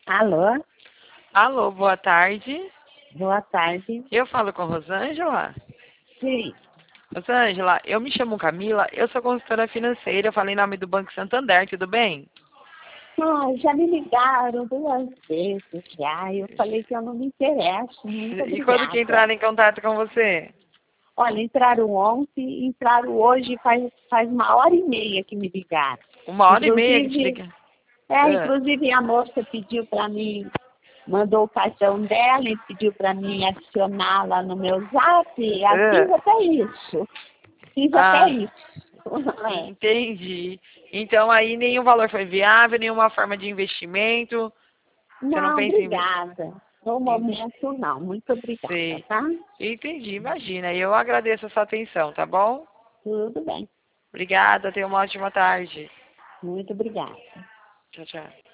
Alô? Alô, boa tarde. Boa tarde. Eu falo com Rosângela. Sim. Rosângela, eu me chamo Camila, eu sou consultora financeira, eu falei em nome do Banco Santander, tudo bem? Ah, já me ligaram 2 vezes já. Eu falei que eu não me interesso. Muito E quando que obrigada. entraram em contato com você? Olha, entraram ontem, entraram hoje, faz 1h30 que me ligaram. 1h30 que te Inclusive, liga. inclusive a moça pediu para mim, mandou o cartão dela e pediu para mim adicionar lá no meu zap. Fiz até isso. Fiz até Ah, isso. É. entendi. Então aí nenhum valor foi viável, nenhuma forma de investimento. Você não Não, pensa em... obrigada. No momento, não. Muito obrigada, Sei. tá? Entendi, imagina. Eu agradeço a sua atenção, tá bom? Tudo bem. Obrigada, tenha uma ótima tarde. Muito obrigada. Tchau, tchau.